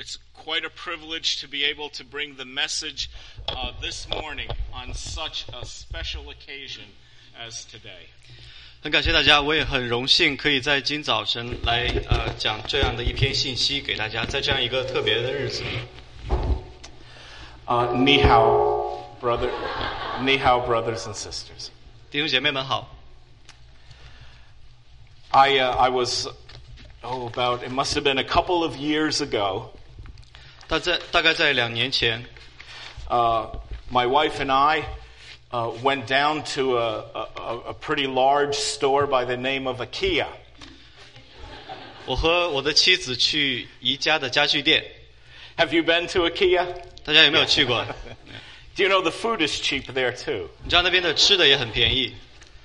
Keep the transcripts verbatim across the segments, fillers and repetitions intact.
It's quite a privilege to be able to bring the message uh, this morning on such a special occasion as today. 很感谢大家，我也很荣幸可以在今早晨来呃讲这样的一篇信息给大家，在这样一个特别的日子。 Uh, ni hao, brother, ni hao, brothers and sisters. 弟兄姐妹们好。 I uh, I was oh about it must have been a couple of years ago. 大在大概在两年前 uh, my wife and I uh, went down to a, a, a pretty large store by the name of IKEA. 我和我的妻子去宜家的家具店。 Have you been to IKEA? 大家有没有去过？ Do you know the food is cheap there too? 你知道那边的吃的也很便宜。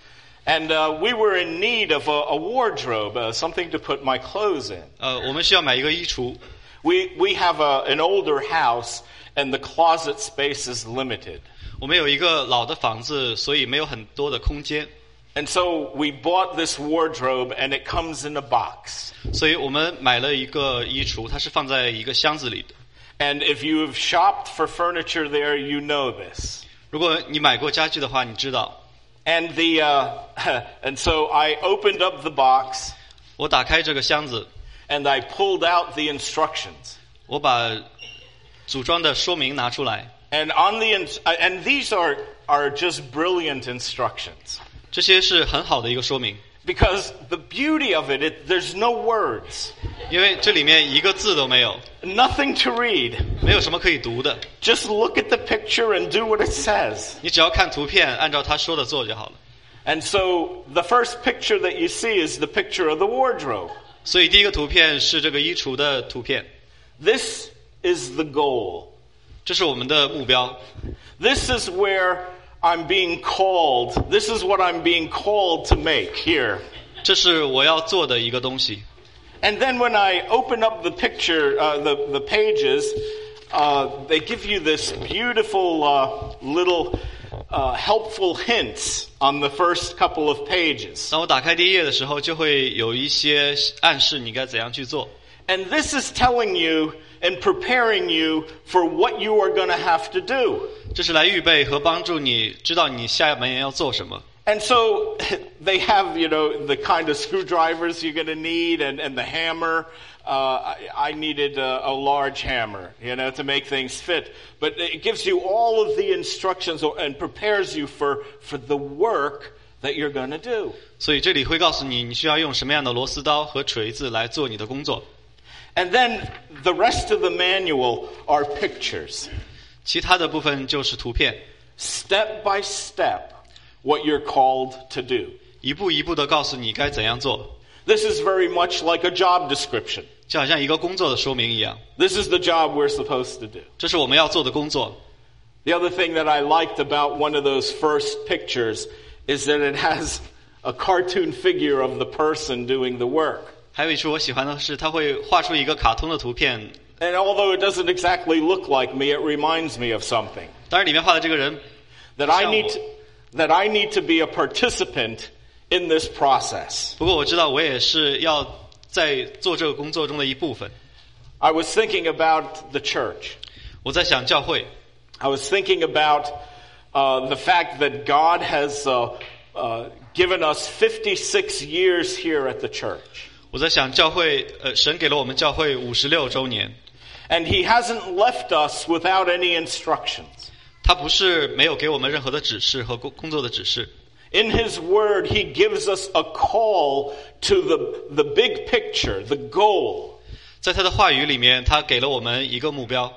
And uh, we were in need of a, a wardrobe, uh, something to put my clothes in. 呃，我们需要买一个衣橱。 We we have a, an older house, and the closet space is limited. 我们有一个老的房子，所以没有很多的空间。 And so we bought this wardrobe, and it comes in a box. 所以我们买了一个衣橱，它是放在一个箱子里的。 And if you have shopped for furniture there, you know this. 如果你买过家具的话，你知道。 And the uh, and so I opened up the box. 我打开这个箱子。 And I pulled out the instructions. 我把组装的说明拿出来。 And on the and these are are just brilliant instructions. 这些是很好的一个说明。 Because the beauty of it, it there's no words. 因为这里面一个字都没有。 Nothing to read. 没有什么可以读的。 Just look at the picture and do what it says. 你只要看图片，按照他说的做就好了。 And so the first picture that you see is the picture of the wardrobe. 所以第一个图片是这个衣橱的图片。 This is the goal. 这是我们的目标。 This is where I'm being called. This is what I'm being called to make here. 这是我要做的一个东西。 And then when I open up the picture, uh, the the pages, uh, they give you this beautiful uh, little uh, helpful hints on the first couple of pages. 当我打开第一页的时候，就会有一些暗示你该怎样去做。 And this is telling you and preparing you for what you are going to have to do. 这是来预备和帮助你知道你下面要做什么。 And so they have, you know, the kind of screwdrivers you're going to need and, and the hammer. Uh, I, I needed a, a large hammer, you know, to make things fit. But it gives you all of the instructions and prepares you for, for the work that you're going to do. 所以这里会告诉你，你需要用什么样的螺丝刀和锤子来做你的工作。 And then the rest of the manual are pictures. 其他的部分就是图片。 Step by step, what you're called to do. 一步一步的告诉你该怎样做。 This is very much like a job description. 就好像一个工作的说明一样。 This is the job we're supposed to do. 这是我们要做的工作。 The other thing that I liked about one of those first pictures is that it has a cartoon figure of the person doing the work. 还有一处我喜欢的是，它会画出一个卡通的图片。 And although it doesn't exactly look like me, it reminds me of something. 当然，里面画的这个人 that I need to, that I need to be a participant in this process. 不过我知道我也是要在做这个工作中的一部分。 I was thinking about the church. 我在想教会。 I was thinking about uh, the fact that God has uh, uh, given us fifty-six years here at the church. 我在想教会，呃，神给了我们教会五十六周年。 And He hasn't left us without any instructions. 他不是没有给我们任何的指示和工工作的指示。 In His Word, He gives us a call to the the big picture, the goal. 在他的话语里面，他给了我们一个目标。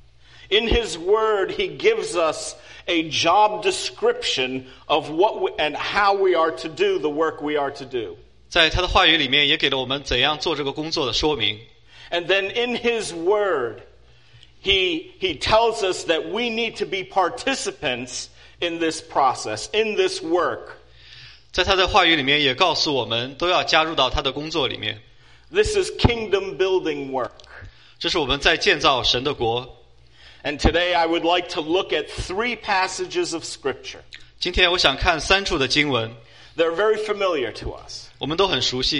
In His Word, He gives us a job description of what we, and how we are to do the work we are to do. 在他的话语里面，也给了我们怎样做这个工作的说明。 And then in His Word, He He tells us that we need to be participants in this process, in this work. 在他的话语里面也告诉我们，都要加入到他的工作里面。 This is kingdom building work. 这是我们在建造神的国。 And today I would like to look at three passages of Scripture. 今天我想看三处的经文。 They're very familiar to us. 我们都很熟悉。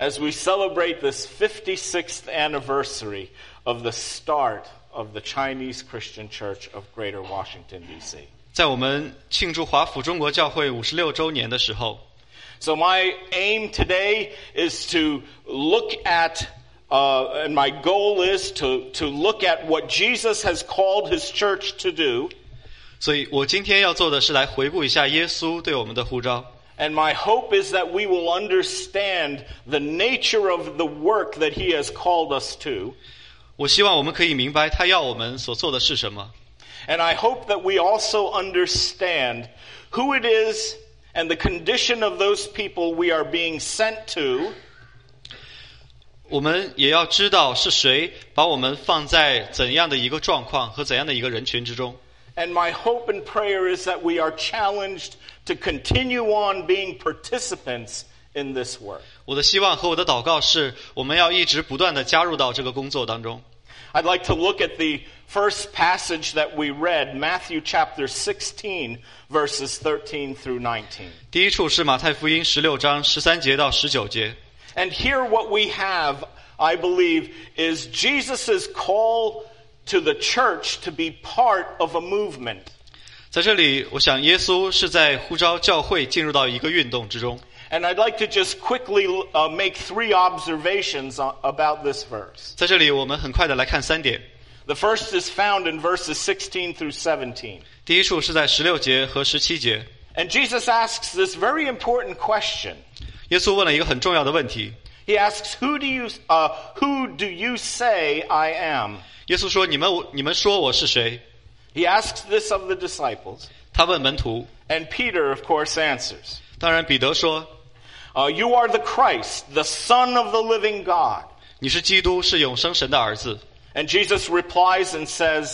as we celebrate this fifty-sixth anniversary of the start of the Chinese Christian Church of Greater Washington, D C 在我们庆祝华府中国教会五十六周年的时候， So my aim today is to look at, uh, and my goal is to, to look at what Jesus has called his church to do. 所以我今天要做的是来回顾一下耶稣对我们的呼召。 And my hope is that we will understand the nature of the work that he has called us to. 我希望我们可以明白他要我们所做的是什么。 And I hope that we also understand who it is and the condition of those people we are being sent to. 我们也要知道是谁把我们放在怎样的一个状况和怎样的一个人群之中。 And my hope and prayer is that we are challenged to continue on being participants in this work. 我的希望和我的祷告是，我们要一直不断地加入到这个工作当中。 I'd like to look at the first passage that we read, Matthew chapter sixteen, verses thirteen through nineteen. 第一处是马太福音十六章十三节到十九节。 And here what we have, I believe, is Jesus' call to the church to be part of a movement. 在这里，我想耶稣是在呼召教会进入到一个运动之中。 And I'd like to just quickly uh, make three observations on, about this verse. 在这里，我们很快的来看三点。 The first is found in verses sixteen through seventeen. 第一处是在十六节和十七节。 And Jesus asks this very important question. 耶稣问了一个很重要的问题。 He asks, "Who do you, uh, who do you say I am?" 耶稣说：“你们你们说我是谁？” He asks this of the disciples. 他问门徒。 And Peter, of course, answers. 当然，彼得说 Uh, you are the Christ, the Son of the living God. 你是基督，是永生神的儿子。 And Jesus replies and says,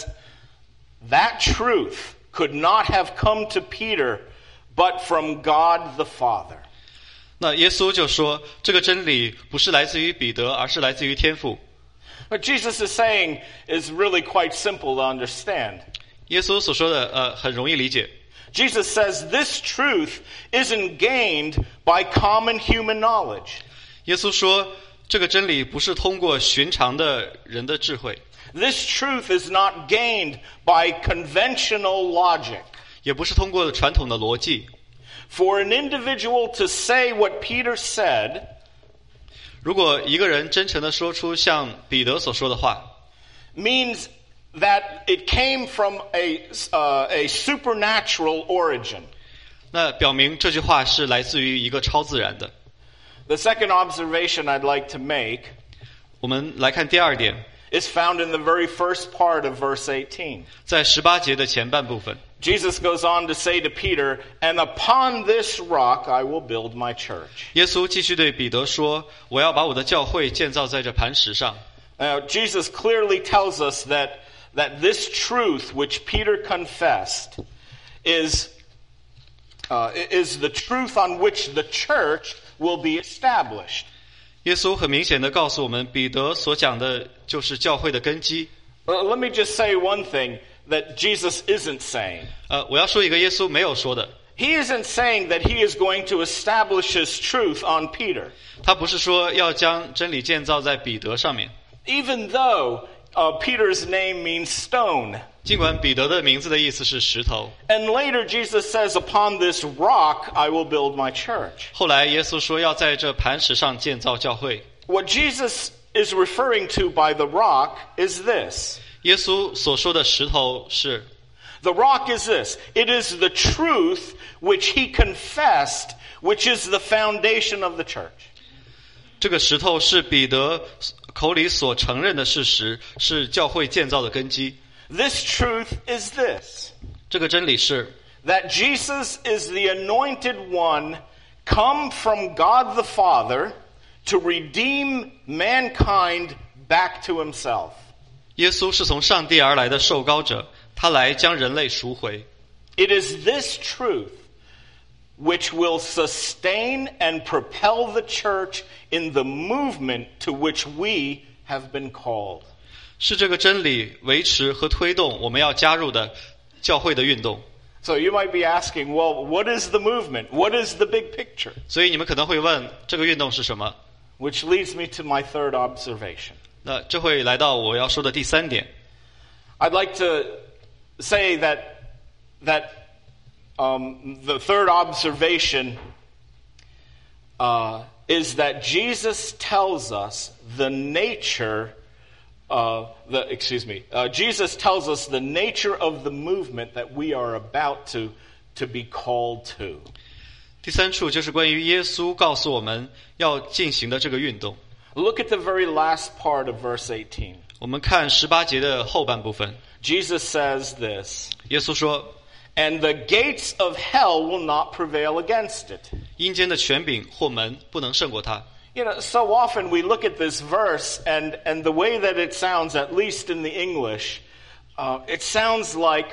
that truth could not have come to Peter, but from God the Father. 那耶稣就说，这个真理不是来自于彼得，而是来自于天父。 What Jesus is saying is really quite simple to understand. 耶稣所说的，呃，很容易理解。 Jesus says this truth isn't gained by common human knowledge. 耶稣说，这个真理不是通过寻常的人的智慧， This truth is not gained by conventional logic. 也不是通过传统的逻辑。 For an individual to say what Peter said, 如果一个人真诚地说出像彼得所说的话， means that it came from a, uh, a supernatural origin. 那表明这句话是来自于一个超自然的。 The second observation I'd like to make 我们来看第二点， is found in the very first part of verse eighteen. 在十八节的前半部分， Jesus goes on to say to Peter, and upon this rock I will build my church. 耶稣继续对彼得说：“我要把我的教会建造在这磐石上。” Now, Jesus clearly tells us that, that this truth which Peter confessed is, uh, is the truth on which the church will be established. 耶稣很明显地告诉我们，彼得所讲的就是教会的根基。 Well, let me just say one thing that Jesus isn't saying. 呃，我要说一个耶稣没有说的， He isn't saying that he is going to establish his truth on Peter. 他不是说要将真理建造在彼得上面。 Even though uh, Peter's name means stone. 尽管彼得的名字的意思是石头， And later Jesus says, upon this rock I will build my church. 后来耶稣说要在这磐石上建造教会。 What Jesus is referring to by the rock is this. 耶稣所说的石头是， The rock is this. It is the truth which he confessed, which is the foundation of the church. 这个石头是彼得口里所承认的事实，是教会建造的根基。 This truth is this. 这个真理是， That Jesus is the anointed one come from God the Father to redeem mankind back to himself. 耶稣是从上帝而来的受膏者，他来将人类赎回。 It is this truth which will sustain and propel the church in the movement to which we have been called. 是这个真理维持和推动我们要加入的教会的运动。 So you might be asking, well, what is the movement? What is the big picture? 所以你们可能会问，这个运动是什么？ Which leads me to my third observation. 那这会来到我要说的第三点。 I'd like to say that that um, the third observation uh, is that Jesus tells us the nature Uh, the, excuse me, uh, Jesus tells us the nature of the movement that we are about to, to be called to. 第三处就是关于耶稣告诉我们要进行的这个运动。 Look at the very last part of verse eighteen. 我们看十八节的后半部分。 Jesus says this. 耶稣说 And the gates of hell will not prevail against it. 阴间的权柄或门不能胜过它。 You know, so often we look at this verse and, and the way that it sounds, at least in the English, uh, it sounds like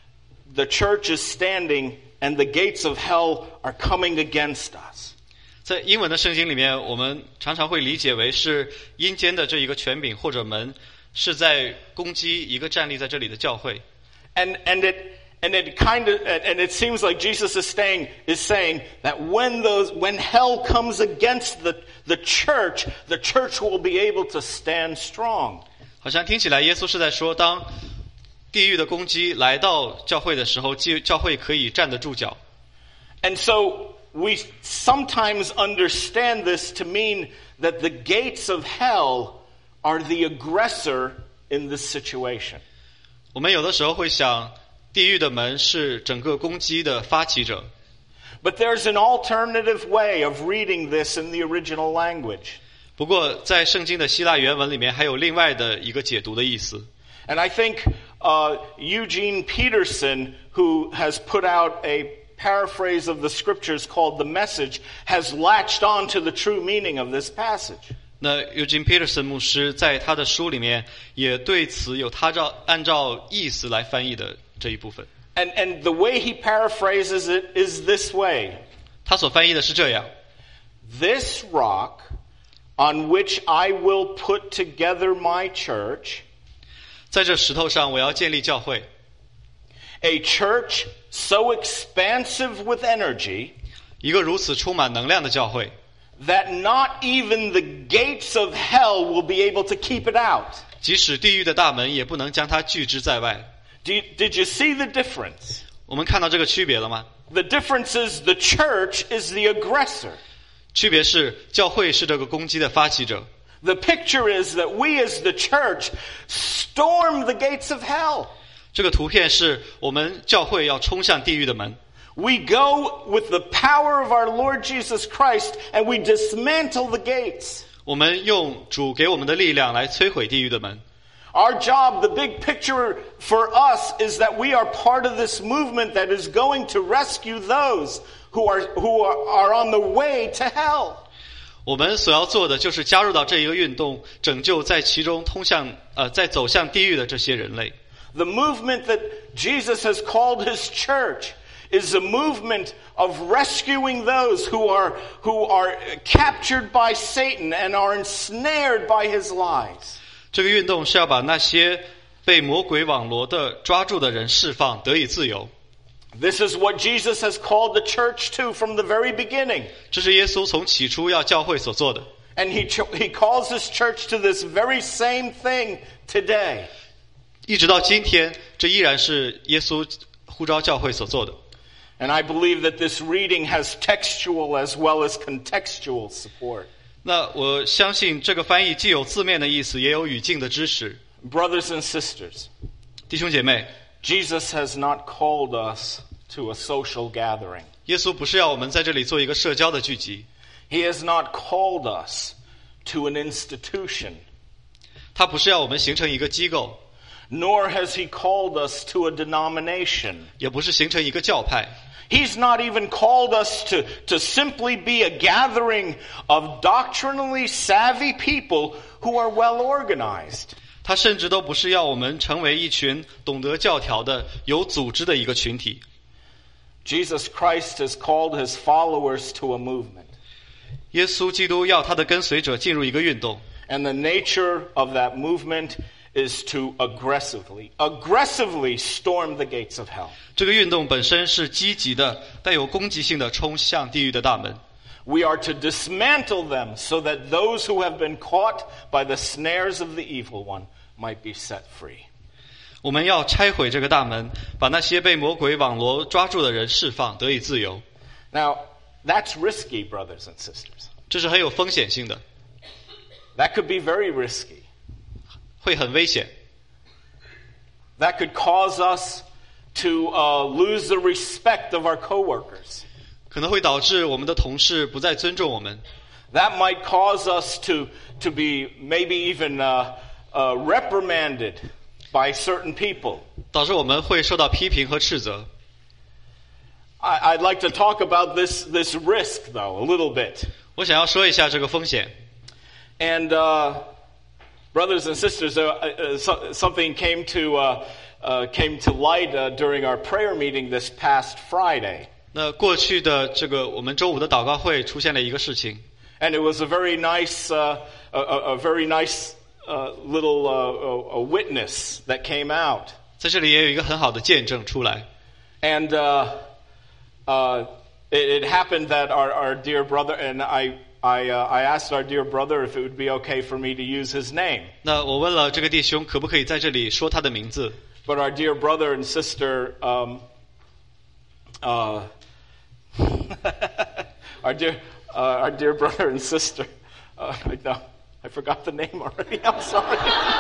the church is standing and the gates of hell are coming against us. 在英文的圣经里面，我们常常会理解为是阴间的这一个权柄或者门是在攻击一个站立在这里的教会。 And, and it, And it kind of, and it seems like Jesus is saying, is saying that when those, when hell comes against the, the church, the church will be able to stand strong. 好像听起来耶稣是在说，当地狱的攻击来到教会的时候，教会可以站得住脚。 And so we sometimes understand this to mean that the gates of hell are the aggressor in this situation. 我们有的时候会想，地狱的门是整个攻击的发起者。 But there's an alternative way of reading this in the original language. 不过在圣经的希腊原文里面还有另外的一个解读的意思。 And I think uh, Eugene Peterson, who has put out a paraphrase of the scriptures called The Message, has latched on to the true meaning of this passage. 那 Eugene Peterson 牧师在他的书里面也对此有他照按照意思来翻译的这一部分。 And, and the way he paraphrases it is this way. 他所翻译的是这样 This rock on which I will put together my church, 在这石头上我要建立教会 a church so expansive with energy, 一个如此充满能量的教会 that not even the gates of hell will be able to keep it out. 即使地狱的大门也不能将它拒之在外。 Did, did you see the difference? 我们看到这个区别了吗？ The difference is the church is the aggressor. 区别是教会是这个攻击的发起者。 The picture is that we as the church storm the gates of hell. 这个图片是我们教会要冲向地狱的门。 We go with the power of our Lord Jesus Christ and we dismantle the gates. 我们用主给我们的力量来摧毁地狱的门。 Our job, the big picture for us, is that we are part of this movement that is going to rescue those who are, who are, are on the way to hell. 我们所要做的就是加入到这一个运动，拯救在其中通向呃在走向地狱的这些人类。 The movement that Jesus has called his church is a movement of rescuing those who are, who are captured by Satan and are ensnared by his lies. 这个运动是要把那些被魔鬼网罗的抓住的人释放，得以自由。 This is what Jesus has called the church to from the very beginning. 这是耶稣从起初要教会所做的。 And he, he calls his church to this very same thing today. 一直到今天，这依然是耶稣呼召教会所做的。 And I believe that this reading has textual as well as contextual support. 那我相信这个翻译既有字面的意思，也有语境的支持。 Brothers and sisters, 弟兄姐妹， Jesus has not called us to a social gathering. 耶稣不是要我们在这里做一个社交的聚集， He has not called us to an institution. 他不是要我们形成一个机构， Nor has he called us to a denomination. 也不是形成一个教派。 He's not even called us to, to simply be a gathering of doctrinally savvy people who are well organized. 他甚至都不是要我们成为一群懂得教条的、有组织的一个群体。 Jesus Christ has called his followers to a movement. 耶稣基督要他的跟随者进入一个运动， And the nature of that movement is to aggressively, aggressively storm the gates of hell. 这个运动本身是积极的、带有攻击性的冲向地狱的大门。 We are to dismantle them so that those who have been caught by the snares of the evil one might be set free. 我们要拆毁这个大门，把那些被魔鬼网罗抓住的人释放，得以自由。 Now, that's risky, brothers and sisters. 这是很有风险性的， That could be very risky. 会很危险。 That could cause us to uh, lose the respect of our coworkers. 可能会导致我们的同事不再尊重我们。 That might cause us to, to be maybe even uh, uh, reprimanded by certain people. 导致我们会受到批评和斥责。 I, I'd like to talk about this, this risk, though, a little bit. 我想要说一下这个风险。 And uh, brothers and sisters, uh, uh, so, something came to, uh, uh, came to light uh, during our prayer meeting this past Friday. 那过去的这个我们周五的祷告会出现了一个事情， And it was a very nice, uh, a, a, a very nice uh, little uh, a, a witness that came out. 在这里也有一个很好的见证出来。 And uh, uh, it, it happened that our, our dear brother, and I, I, uh, I asked our dear brother if it would be okay for me to use his name. 那我问了这个弟兄可不可以在这里说他的名字， But our dear brother and sister, um, uh, our dear, uh, our dear brother and sister, uh, I know, I forgot the name already. I'm sorry.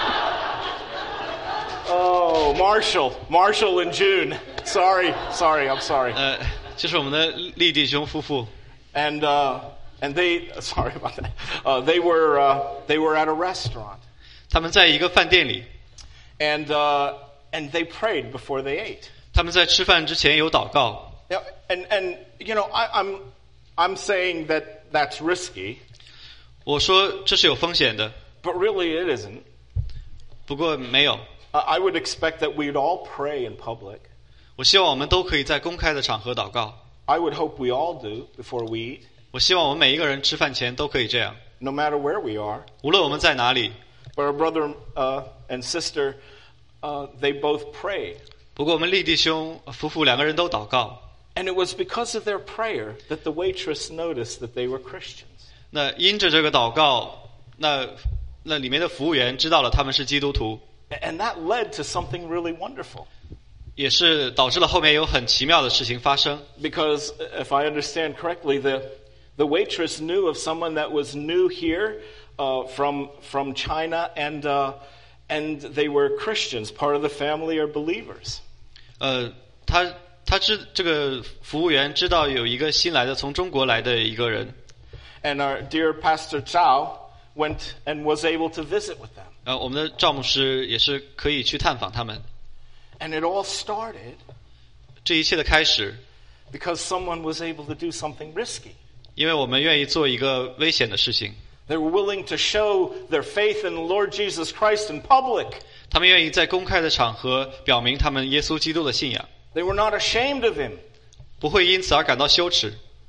Oh, Marshall, Marshall and June. Sorry, sorry, I'm sorry. 呃，就是我们的利弟兄夫妇。 And uh, and they, sorry about that. Uh, they were uh, they were at a restaurant, 他们在一个饭店里， and uh, and they prayed before they ate. 他们在吃饭之前有祷告。 Yeah, and and you know, I, I'm I'm saying that that's risky, 我说这是有风险的， but really it isn't. 不过没有。 Uh, I would expect that we'd all pray in public. 我希望我们都可以在公开的场合祷告。 I would hope we all do before we eat, 我希望我们每一个人吃饭前都可以这样， no matter where we are. 无论我们在哪里。 But our brother uh, and sister, uh, they both prayed. 不过我们利弟兄夫妇两个人都祷告。 And it was because of their prayer that the waitress noticed that they were Christians. 那因着这个祷告，那那里面的服务员知道了他们是基督徒， And that led to something really wonderful. 也是导致了后面有很奇妙的事情发生。 Because if I understand correctly, the the waitress knew of someone that was new here uh, from from China, and uh, and they were Christians, part of the family or believers. 呃，他他知这个服务员知道有一个新来的从中国来的一个人， And our dear Pastor Zhao went and was able to visit with them. 呃，我们的赵牧师也是可以去探访他们。 And it all started 这一切的开始， because someone was able to do something risky. 因为我们愿意做一个危险的事情， They were willing to show their faith in the Lord Jesus Christ in public. 他们愿意在公开的场合表明他们耶稣基督的信仰， They were not ashamed of him. 不会因此而感到羞耻。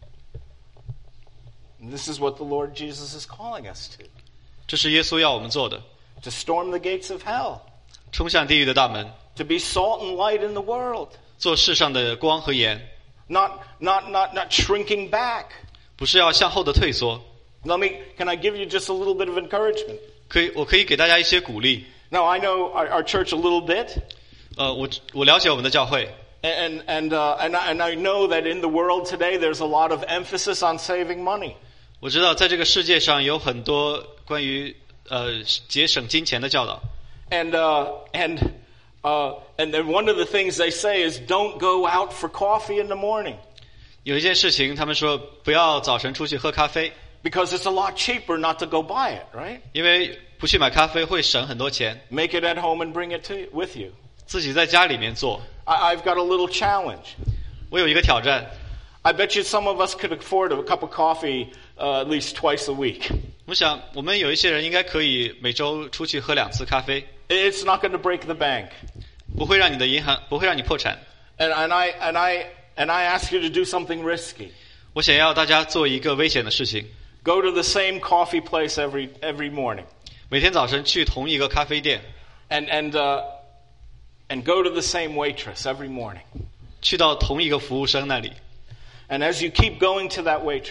And this is what the Lord Jesus is calling us to. 这是耶稣要我们做的， To storm the gates of hell. 冲向地狱的大门， To be salt and light in the world. 做世上的光和盐， Not, not, not, not shrinking back. 不是要向后的退缩。 Let me, can I give you just a little bit of encouragement? 可以，我可以给大家一些鼓励。 Now, I know our, our church a little bit. 呃，我我了解我们的教会， And, and, uh, and, I, and I know that in the world today there's a lot of emphasis on saving money. 我知道在这个世界上有很多关于呃节省金钱的教导。 And, uh, and, uh, and then one of the things they say is don't go out for coffee in the morning. 有一件事情，他们说不要早晨出去喝咖啡， Because it's a lot cheaper not to go buy it, right? 因为不去买咖啡会省很多钱， Make it at home and bring it to with you. 自己在家里面做。 I, I've got a little challenge. 我有一个挑战， I bet you some of us could afford a cup of coffee uh, at least twice a week. 我想我们有一些人应该可以每周出去喝两次咖啡， It's not going to break the bank. 不会让你的银行不会让你破产。 And, and, I, and, I, and I ask you to do something risky. 我想要大家做一个危险的事情， Go to the same coffee place every, every morning. 每天早晨去同一个咖啡店， And, and, uh, and go to the same waitress every morning. 去到同一个服务生那里。 And as you keep going to that waitress,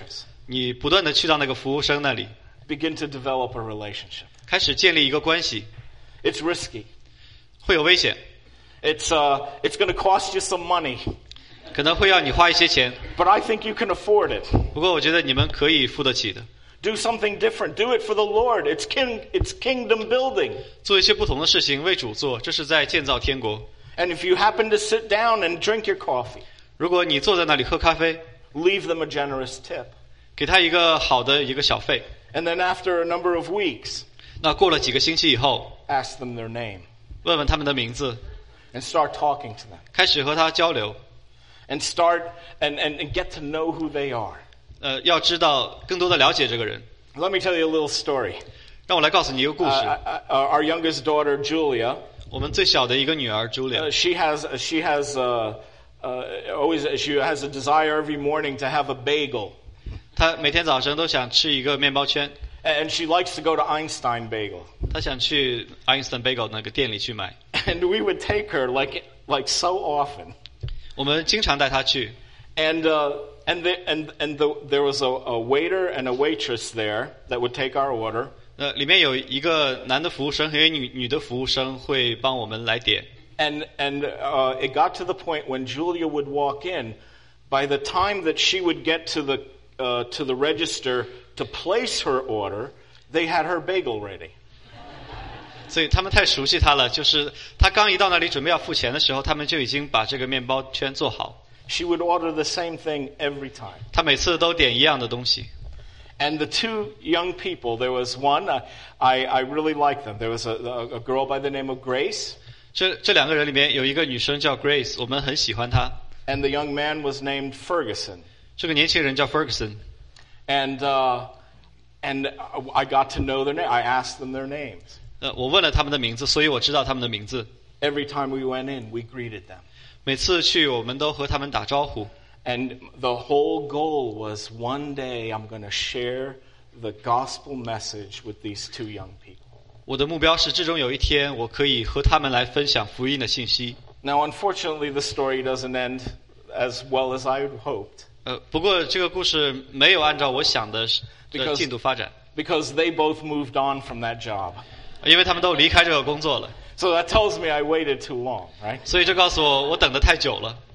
你不断的去到那个服务生那里， begin to develop a relationship. 开始建立一个关系， It's risky. 会有危险， It's uh, it's going to cost you some money, 可能会要你花一些钱， but I think you can afford it. 不过我觉得你们可以付得起的， Do something different. Do it for the Lord. It's king. It's kingdom building. 做一些不同的事情为主做，这是在建造天国。 And if you happen to sit down and drink your coffee, 如果你坐在那里喝咖啡， leave them a generous tip. 给他一个好的一个小费， And then after a number of weeks, 那过了几个星期以后， ask them their name 问问他们的名字， and start talking to them 开始和他交流， and start and, and, and get to know who they are. 呃，要知道更多的了解这个人。 Let me tell you a little story. 让我来告诉你一个故事。 Uh, uh, our youngest daughter, Julia, 我们最小的一个女儿 uh, Julia， she has she has uh, uh, always she has a desire every morning to have a bagel, 她每天早晨都想吃一个面包圈， and she likes to go to Einstein Bagel. 她想去 Einstein Bagel 那个店里去买。 And we would take her like like so often. 我们经常带她去， And uh, and the, and and the, there was a, a waiter and a waitress there that would take our order. 呃，里面有一个男的服务生和一个女女的服务生会帮我们来点。 And and uh, it got to the point when Julia would walk in, by the time that she would get to the uh, to the register to place her order, they had her bagel ready. 所以他们太熟悉她了，就是她刚一到那里准备要付钱的时候，他们就已经把这个面包圈做好。 She would order the same thing every time. 她每次都点一样的东西。 And the two young people, there was one, uh, I, I really liked them. There was a, a, a girl by the name of Grace. 这这两个人里面有一个女生叫 Grace， 我们很喜欢她。 And the young man was named Ferguson. 这个年轻人叫 Ferguson。 And uh, and I got to know their name. I asked them their names. 呃，我问了他们的名字，所以我知道他们的名字。 Every time we went in, we greeted them. 每次去，我们都和他们打招呼。 And the whole goal was one day I'm going to share the gospel message with these two young people. 我的目标是，最终有一天，我可以和他们来分享福音的信息。 Now, unfortunately, the story doesn't end as well as I had hoped. 呃，不过这个故事没有按照我想的的进度发展， Because they both moved on from that job. 因为他们都离开这个工作了。 So that tells me I waited too long, right? 所以这告诉我，我等得太久了。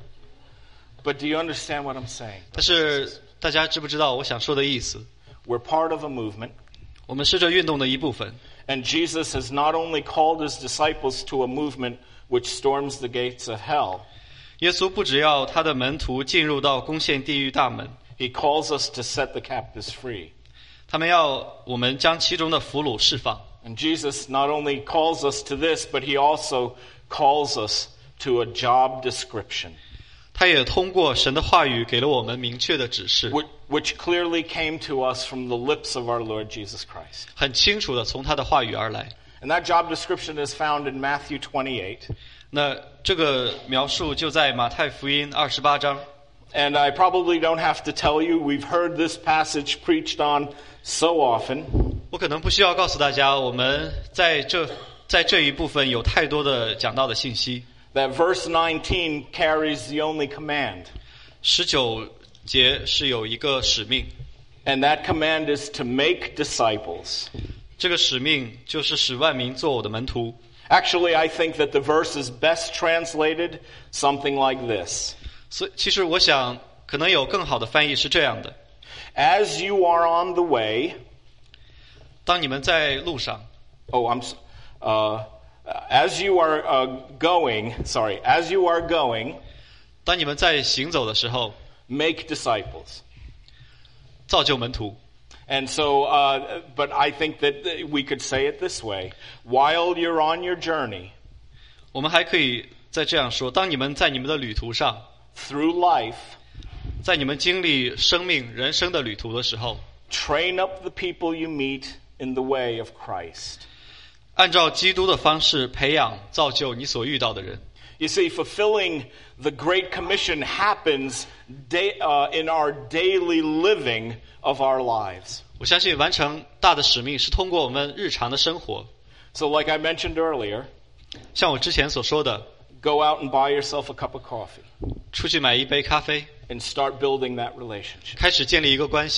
But do you understand what I'm saying? 但是大家知不知道我想说的意思？ We're part of a movement. 我们是这运动的一部分。 And Jesus has not only called his disciples to a movement which storms the gates of hell, 耶稣不只要他的门徒进入到攻陷地狱大门， he calls us to set the captives free. 他们要我们将其中的俘虏释放。 And Jesus not only calls us to this, but he also calls us to a job description, 他也通过神的话语给了我们明确的指示， which, which clearly came to us from the lips of our Lord Jesus Christ. 很清楚的从他的话语而来。 And that job description is found in Matthew twenty-eight. 那这个描述就在马太福音二十八章。 And I probably don't have to tell you, we've heard this passage preached on so often. 我可能不需要告诉大家，我们在这在这一部分有太多的讲到的信息。 That verse nineteen carries the only command. 十九节是有一个使命， And that command is to make disciples. 这个使命就是使万民做我的门徒。 Actually, I think that the verse is best translated something like this. 所以，其实我想，可能有更好的翻译是这样的： As you are on the way, 当你们在路上， oh, I'm, s- uh, as you are uh, going, sorry, as you are going, 当你们在行走的时候， make disciples. 造就门徒。 And so, uh, but I think that we could say it this way. While you're on your journey 我们还可以再这样说：当你们在你们的旅途上， through life, 在你们经历生命、人生的旅途的时候， train up the people you meet in the way of Christ. 按照基督的方式培养、造就你所遇到的人。 You see, fulfilling the Great Commission happens day, uh, in our daily living of our lives. 我相信完成大的使命是通过我们日常的生活。 So like I mentioned earlier, 像我之前所说的， go out and buy yourself a cup of coffee 出去买一杯咖啡， and start building that relationship. 开始建立一个关系。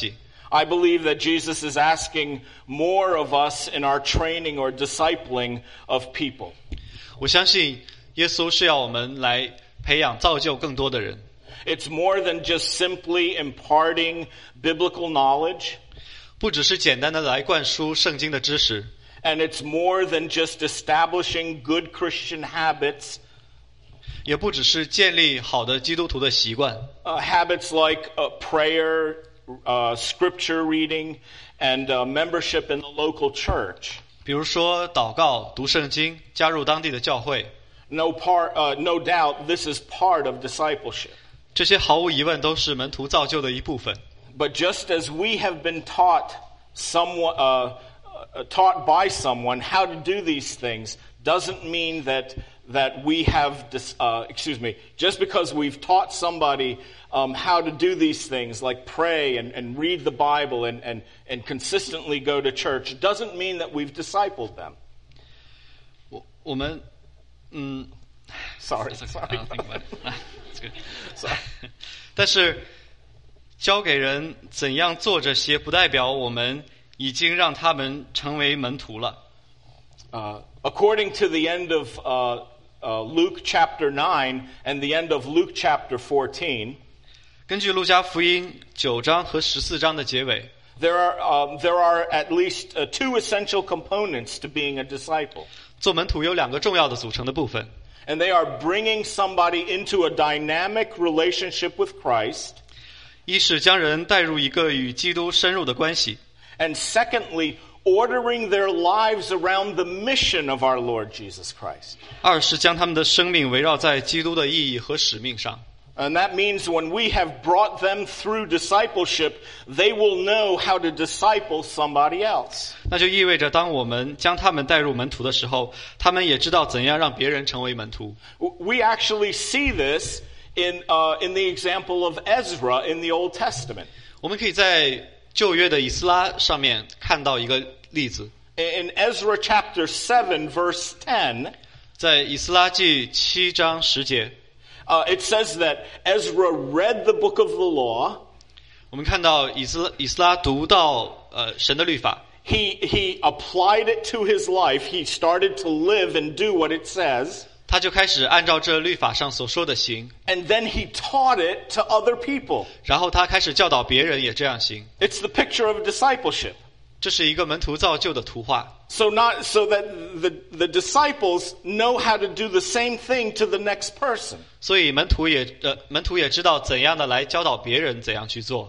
I believe that Jesus is asking more of us in our training or discipling of people. 我相信耶稣是要我们来培养造就更多的人。 It's more than just simply imparting biblical knowledge. 不只是简单的来灌输圣经的知识。 And it's more than just establishing good Christian habits. 也不只是建立好的基督徒的习惯。 Uh, habits like uh, prayer, uh, scripture reading, and uh, membership in the local church. 比如说祷告、读圣经、加入当地的教会。 No part, uh, no doubt, this is part of discipleship. 这些毫无疑问都是门徒造就的一部分。 But just as we have been taught, someone, uh, uh, taught by someone how to do these things, doesn't mean that that we have, dis, uh, excuse me, just because we've taught somebody um, how to do these things, like pray and, and read the Bible and, and, and consistently go to church, doesn't mean that we've discipled them. 我我们嗯 Sorry, okay. sorry. I'll think about it. That's good. Sorry. 但是教给人怎样做这些，不代表我们已经让他们成为门徒了。 Uh, according to the end of uh, uh, Luke chapter nine and the end of Luke chapter fourteen, 根据路加福音九章和十四章的结尾， there are um, there are at least uh, two essential components to being a disciple. 做门徒有两个重要的组成的部分， And they are bringing somebody into a dynamic relationship with Christ. 一是将人带入一个与基督深入的关系， And secondly, ordering their lives around the mission of our Lord Jesus Christ. 二是将他们的生命围绕在基督的意义和使命上。 And that means when we have brought them through discipleship, they will know how to disciple somebody else. 那就意味着当我们将他们带入门徒的时候，他们也知道怎样让别人成为门徒。 We actually see this in, uh, in the example of Ezra in the Old Testament. 我们可以在旧约的以斯拉上面看到一个例子， In Ezra chapter seven, verse ten, 在以斯拉记七章十节， uh, it says that Ezra read the book of the law. 我们看到以斯以斯拉读到呃神的律法， He, he applied it to his life. He started to live and do what it says. 他就开始按照这律法上所说的行， And then he taught it to other people. 然后他开始教导别人也这样行。 It's the picture of discipleship. 这是一个门徒造就的图画。 So not so that the, the disciples know how to do the same thing to the next person. 所以门徒也呃门徒也知道怎样的来教导别人怎样去做。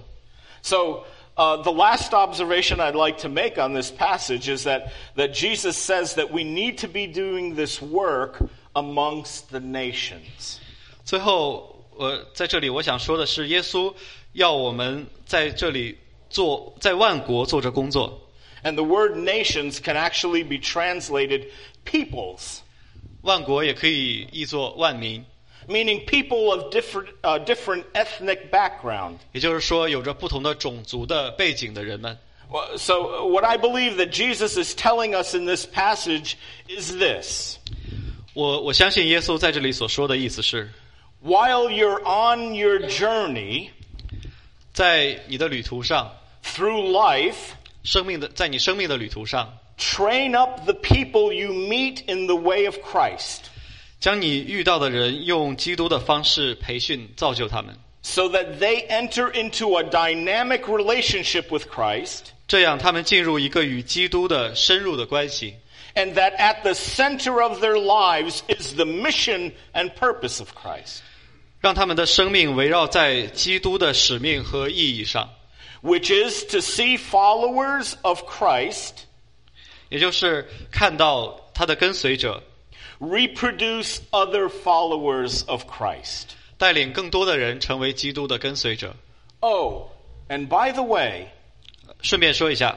So uh, the last observation I'd like to make on this passage is that, that Jesus says that we need to be doing this work amongst the nations. 最后，呃，在这里我想说的是，耶稣要我们在这里做，在万国做着工作。 And the word nations can actually be translated peoples, 万国也可以译作万民， meaning people of different, uh, different ethnic background. 也就是说，有着不同的种族的背景的人们。 Well, so what I believe that Jesus is telling us in this passage is this. 我我相信耶稣在这里所说的意思是， While you're on your journey 在你的旅途上， through life, 生命的在你生命的旅途上， train up the people you meet in the way of Christ, 将你遇到的人用基督的方式培训造就他们， so that they enter into a dynamic relationship with Christ, 这样他们进入一个与基督的深入的关系。 and that at the center of their lives is the mission and purpose of Christ, 让他们的生命围绕在基督的使命和意义上， which is to see followers of Christ 也就是看到他的跟随者 reproduce other followers of Christ. 带领更多的人成为基督的跟随者。 Oh, and by the way, 顺便说一下，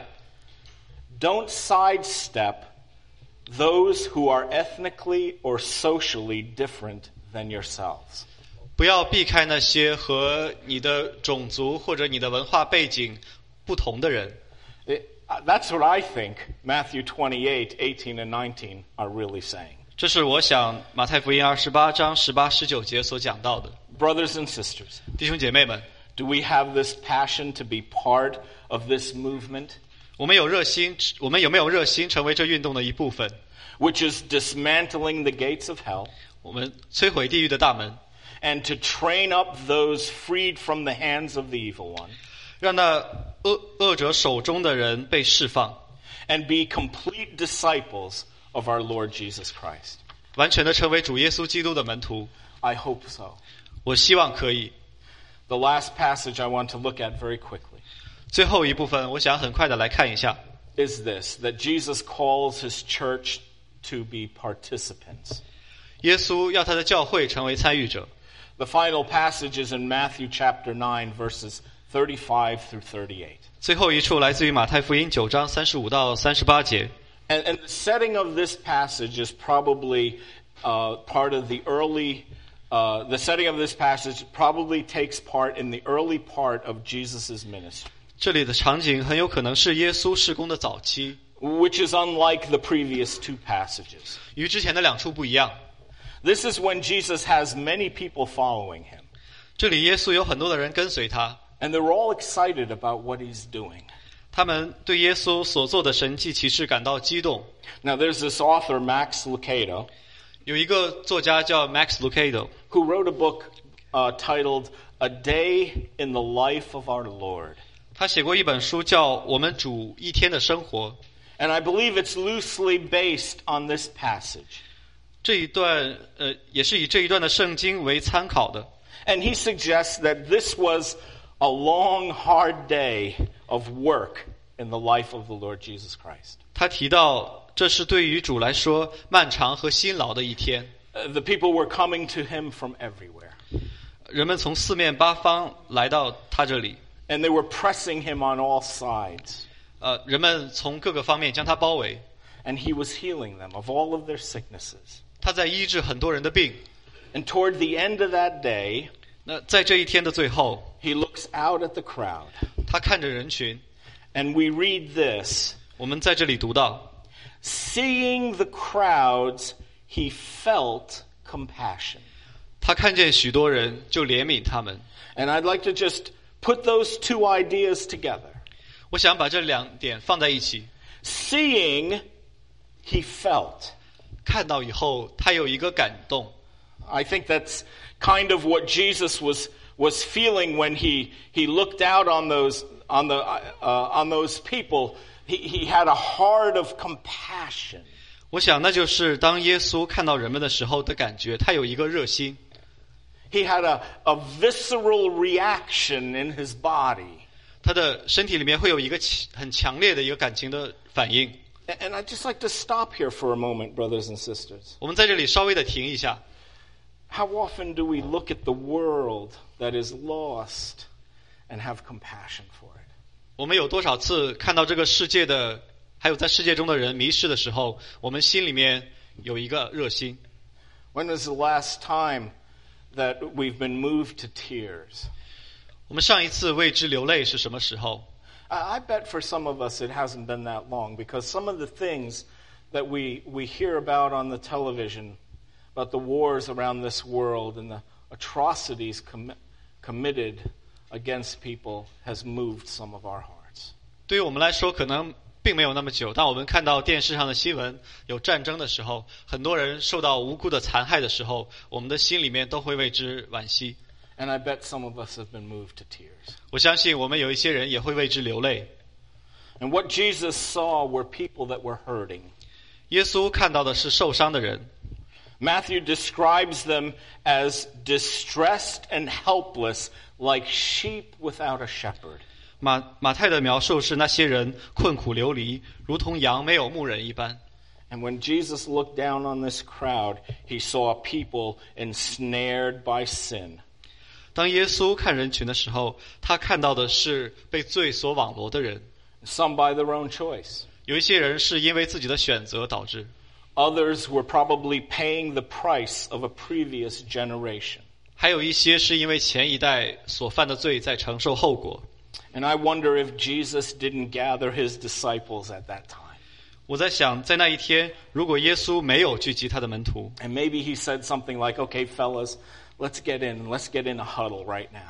don't sidestep those who are ethnically or socially different than yourselves. 不要避开那些和你的种族或者你的文化背景不同的人。 It, uh, that's what I think Matthew twenty-eight, eighteen and nineteen are really saying. 这是我想马太福音二十八章十八十九节所讲到的。 Brothers and sisters, 弟兄姐妹们， Do we have this passion to be part of this movement? 我们有热心，我们有没有热心成为这运动的一部分？ Which is dismantling the gates of hell. 我们摧毁地狱的大门， And to train up those freed from the hands of the evil one. 让那恶恶者手中的人被释放， And be complete disciples of our Lord Jesus Christ. 完全的成为主耶稣基督的门徒。 I hope so. 我希望可以。 The last passage I want to look at very quickly 最后一部分，我想很快的来看一下， is this, that Jesus calls his church to be participants. 耶稣要他的教会成为参与者。 The final passage is in Matthew chapter nine, verses thirty-five through thirty-eight. 最后一处来自于马太福音九章三十五到三十八节。 And, and the setting of this passage is probably uh, part of the early, uh, the setting of this passage probably takes part in the early part of Jesus' ministry, 这里的场景很有可能是耶稣事工的早期， which is unlike the previous two passages. 与之前的两处不一样。 This is when Jesus has many people following him, 这里耶稣有很多的人跟随他， and they're all excited about what he's doing. 他们对耶稣所做的神迹奇事感到激动。 Now, there's this author, Max Lucado, 有一个作家叫 Max Lucado， who wrote a book uh, titled A Day in the Life of Our Lord. 他写过一本书叫《我们主一天的生活》， And I believe it's loosely based on this passage. 这一段呃也是以这一段的圣经为参考的。 And he suggests that this was a long, hard day of work in the life of the Lord Jesus Christ. 他提到这是对于主来说漫长和辛劳的一天， Uh, the people were coming to him from everywhere. 人们从四面八方来到他这里， And they were pressing him on all sides. 呃，人们从各个方面将他包围， And he was healing them of all of their sicknesses. 他在医治很多人的病。 And toward the end of that day, 那在这一天的最后， he looks out at the crowd. 他看着人群， And we read this. 我们在这里读到， Seeing the crowds, he felt compassion. 他看见许多人就怜悯他们。 And I'd like to just put those two ideas together. 我想把这两点放在一起。 Seeing, he felt. 看到以后，他有一个感动。 I think that's kind of what Jesus was was feeling when he he looked out on those on the uh, on those people. He he had a heart of compassion. 我想那就是当耶稣看到人们的时候的感觉，他有一个热心， He had a a visceral reaction in his body. 他的身体里面会有一个很强烈的一个感情的反应。 And I'd just like to stop here for a moment, brothers and sisters. 我们在这里稍微的停一下。 How often do we look at the world that is lost and have compassion for it? 我们有多少次看到这个世界的，还有在世界中的人迷失的时候，我们心里面有一个热心。 When was the last time that we've been moved to tears? 我们上一次为之流泪是什么时候？ I bet for some of us it hasn't been that long, because some of the things that we, we hear about on the television, about the wars around this world and the atrocities com- committed against people, has moved some of our hearts. 对于我们来说可能并没有那么久，当我们看到电视上的新闻有战争的时候，很多人受到无辜的残害的时候，我们的心里面都会为之惋惜。 And I bet some of us have been moved to tears. 我相信我们有一些人也会为之流泪。 And what Jesus saw were people that were hurting. 耶稣看到的是受伤的人。 Matthew describes them as distressed and helpless, like sheep without a shepherd. 马马太的描述是那些人困苦流离，如同羊没有牧人一般。 And when Jesus looked down on this crowd, he saw people ensnared by sin. 当耶稣看人群的时候，他看到的是被罪所网罗的人。 Some by their own choice. 有一些人是因为自己的选择导致， Others were probably paying the price of a previous generation. 还有一些是因为前一代所犯的罪在承受后果。 And I wonder if Jesus didn't gather his disciples at that time. 我在想，在那一天，如果耶稣没有聚集他的门徒， And maybe he said something like, okay, fellas, let's get in. Let's get in a huddle right now.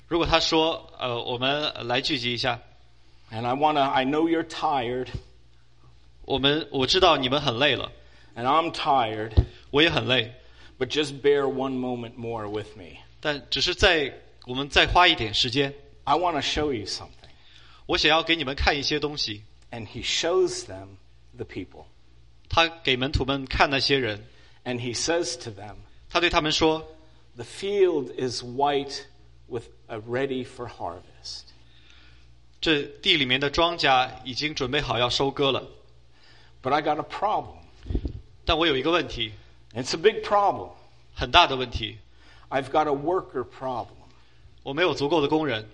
如果他说，呃，我们来聚集一下， And I wanna, I know you're tired, 我们我知道你们很累了， and I'm tired, 我也很累， but just bear one moment more with me. 但只是在我们再花一点时间， I wanna show you something. 我想要给你们看一些东西。 And he shows them the people. 他给门徒们看那些人， And he says to them, 他对他们说， the field is white with a ready for harvest. 这地里面的庄稼已经准备好要收割了， But I got a problem. 但我有一个问题， It's a big problem. 很大的问题， I've got a worker problem. 我没有足够的工人，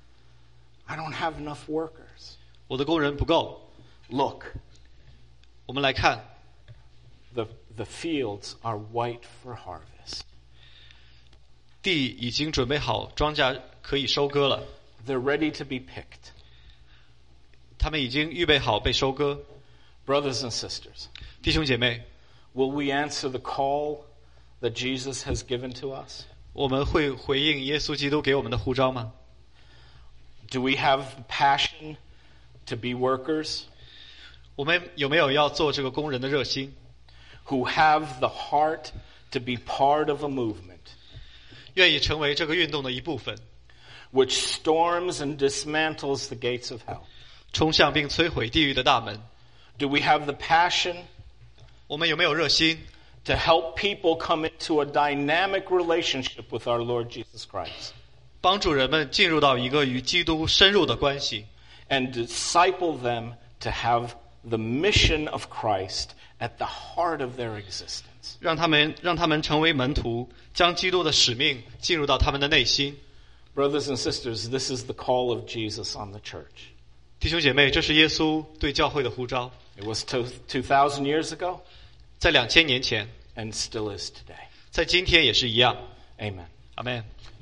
I don't have enough workers. 我的工人不够。 Look, 我们来看， the, the fields are white for harvest. 地已经准备好，庄稼可以收割了， They're ready to be picked. 他们已经预备好被收割。 Brothers and sisters, 弟兄姐妹， will we answer the call that Jesus has given to us? 我们会回应耶稣基督给我们的呼召吗？ Do we have passion to be workers 我们有没有要做这个工人的热心？ who have the heart to be part of a movement 愿意成为这个运动的一部分， which storms and dismantles the gates of hell? 冲向并摧毁地狱的大门？ Do we have the passion 我们有没有热心 to help people come into a dynamic relationship with our Lord Jesus Christ 帮助人们进入到一个与基督深入的关系， and disciple them to have the mission of Christ at the heart of their existence? 让他们让他们成为门徒，将基督的使命进入到他们的内心。 Brothers and sisters, this is the call of Jesus on the church. 弟兄姐妹，这是耶稣对教会的呼召， It was two thousand years ago 在两千年前， and still is today. 在今天也是一样。 Amen. 阿们。